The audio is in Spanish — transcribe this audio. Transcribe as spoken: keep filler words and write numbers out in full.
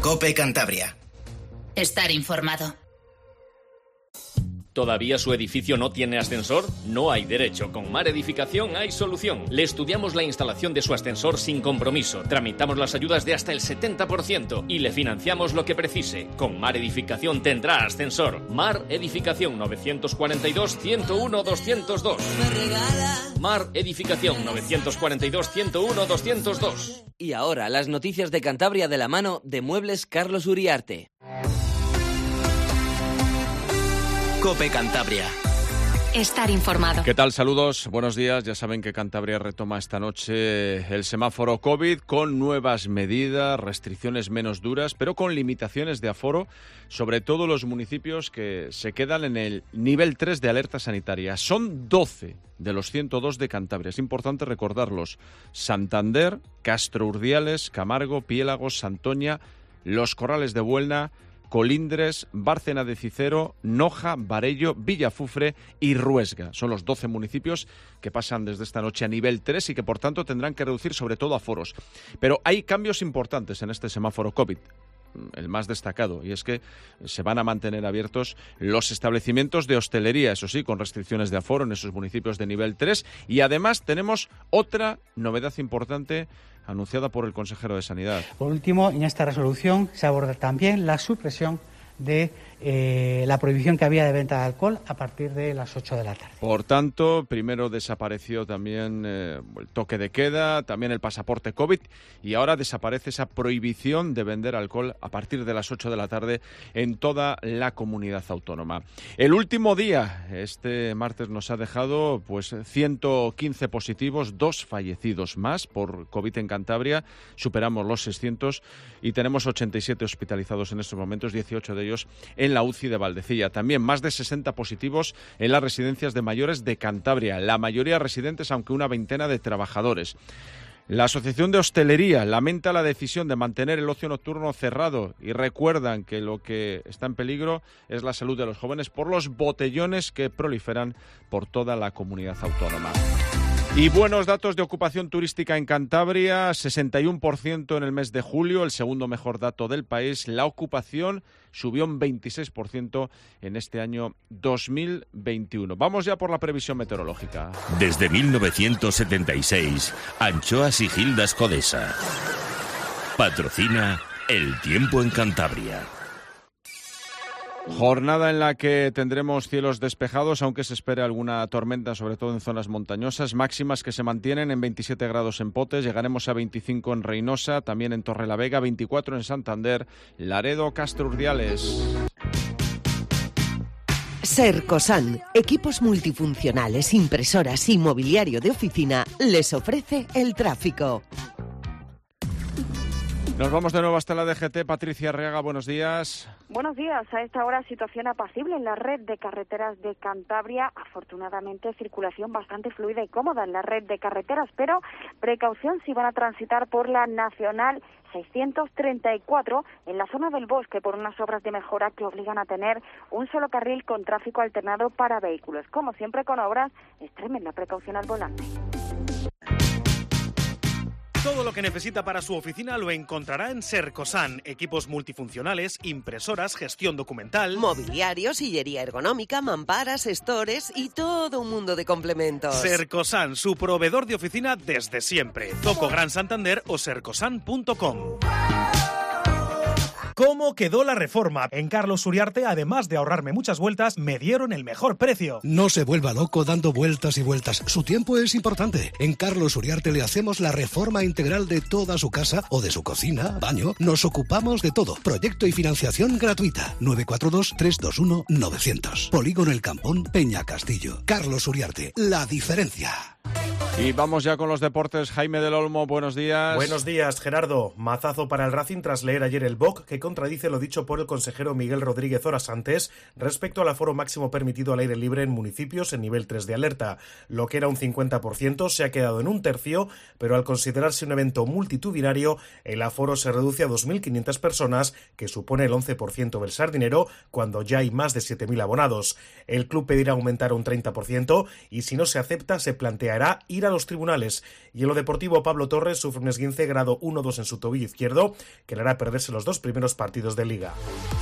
COPE Cantabria. Estar informado. ¿Todavía su edificio no tiene ascensor? No hay derecho. Con Mar Edificación hay solución. Le estudiamos la instalación de su ascensor sin compromiso. Tramitamos las ayudas de hasta el setenta por ciento y le financiamos lo que precise. Con Mar Edificación tendrá ascensor. Mar Edificación nueve cuatro dos, uno uno, dos cero dos. Mar Edificación nueve cuatro dos, uno uno, dos cero dos. Y ahora las noticias de Cantabria de la mano de Muebles Carlos Uriarte. COPE Cantabria. Estar informado. ¿Qué tal? Saludos, buenos días. Ya saben que Cantabria retoma esta noche el semáforo COVID con nuevas medidas, restricciones menos duras, pero con limitaciones de aforo, sobre todo los municipios que se quedan en el nivel tres de alerta sanitaria. Son doce de los ciento dos de Cantabria. Es importante recordarlos. Santander, Castro Urdiales, Camargo, Piélagos, Santoña, Los Corrales de Buelna, Colindres, Bárcena de Cicero, Noja, Barello, Villafufre y Ruesga. Son los doce municipios que pasan desde esta noche a nivel tres y que por tanto tendrán que reducir sobre todo aforos. Pero hay cambios importantes en este semáforo COVID. El más destacado, y es que se van a mantener abiertos los establecimientos de hostelería, eso sí, con restricciones de aforo en esos municipios de nivel tres, y además tenemos otra novedad importante anunciada por el consejero de Sanidad. Por último, en esta resolución se aborda también la supresión de eh, la prohibición que había de venta de alcohol a partir de las ocho de la tarde. Por tanto, primero desapareció también eh, el toque de queda, también el pasaporte COVID, y ahora desaparece esa prohibición de vender alcohol a partir de las ocho de la tarde en toda la comunidad autónoma. El último día, este martes, nos ha dejado pues ciento quince positivos, dos fallecidos más por COVID en Cantabria, superamos los seiscientos y tenemos ochenta y siete hospitalizados en estos momentos, dieciocho de ellos en la U C I de Valdecilla. También más de sesenta positivos en las residencias de mayores de Cantabria, la mayoría residentes, aunque una veintena de trabajadores. La Asociación de Hostelería lamenta la decisión de mantener el ocio nocturno cerrado y recuerdan que lo que está en peligro es la salud de los jóvenes por los botellones que proliferan por toda la comunidad autónoma. Y buenos datos de ocupación turística en Cantabria, sesenta y uno por ciento en el mes de julio, el segundo mejor dato del país. La ocupación subió un veintiséis por ciento en este año dos mil veintiuno. Vamos ya por la previsión meteorológica. Desde mil novecientos setenta y seis, Anchoas y Gildas Codesa. Patrocina El Tiempo en Cantabria. Jornada en la que tendremos cielos despejados, aunque se espera alguna tormenta, sobre todo en zonas montañosas. Máximas que se mantienen en veintisiete grados en Potes, llegaremos a veinticinco en Reynosa, también en Torrelavega, veinticuatro en Santander, Laredo, Castro Urdiales. Sercosan, equipos multifuncionales, impresoras y mobiliario de oficina, les ofrece el tráfico. Nos vamos de nuevo hasta la D G T. Patricia Arriaga, buenos días. Buenos días. A esta hora situación apacible en la red de carreteras de Cantabria. Afortunadamente circulación bastante fluida y cómoda en la red de carreteras, pero precaución si van a transitar por la Nacional seiscientos treinta y cuatro en la zona del Bosque por unas obras de mejora que obligan a tener un solo carril con tráfico alternado para vehículos. Como siempre con obras, extremen la precaución al volante. Todo lo que necesita para su oficina lo encontrará en Sercosan. Equipos multifuncionales, impresoras, gestión documental, mobiliario, sillería ergonómica, mamparas, stores y todo un mundo de complementos. Sercosan, su proveedor de oficina desde siempre. Zoco Gran Santander o sercosan punto com. ¿Cómo quedó la reforma? En Carlos Uriarte, además de ahorrarme muchas vueltas, me dieron el mejor precio. No se vuelva loco dando vueltas y vueltas. Su tiempo es importante. En Carlos Uriarte le hacemos la reforma integral de toda su casa o de su cocina, baño. Nos ocupamos de todo. Proyecto y financiación gratuita. nueve cuatro dos, tres dos uno, nueve cero cero. Polígono El Campón, Peña Castillo. Carlos Uriarte, la diferencia. Y vamos ya con los deportes. Jaime del Olmo, buenos días. Buenos días, Gerardo. Mazazo para el Racing tras leer ayer el B O C, que contradice lo dicho por el consejero Miguel Rodríguez horas antes respecto al aforo máximo permitido al aire libre en municipios en nivel tres de alerta. Lo que era un cincuenta por ciento se ha quedado en un tercio, pero al considerarse un evento multitudinario, el aforo se reduce a dos mil quinientas personas, que supone el once por ciento del Sardinero, cuando ya hay más de siete mil abonados. El club pedirá aumentar un treinta por ciento y si no se acepta, se planteará ir ir a los tribunales. Y en lo deportivo, Pablo Torres sufre un esguince grado uno dos en su tobillo izquierdo, que le hará perderse los dos primeros partidos de Liga.